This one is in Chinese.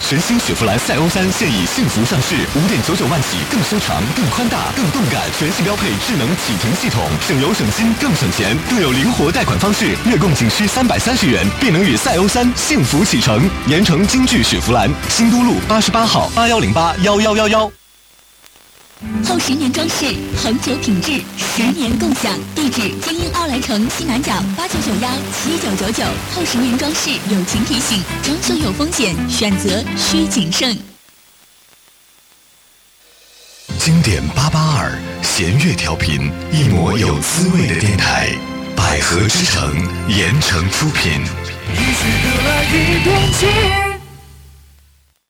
全新雪佛兰赛欧3现已幸福上市，5.99万起，更修长、更宽大、更动感，全系标配智能启停系统，省油省心更省钱，更有灵活贷款方式，月供仅需330元，便能与赛欧3幸福启程。盐城京剧雪佛兰，新都路88号81081111。 后10年装饰，恒久品质，10年共享。地址：京英奥莱城西南角89917999。后10年装饰友情提醒：装修有风险，选择需谨慎。 经典882，弦乐调频，一抹有滋味的电台。百合之城，盐城出品。 一起得来一片情。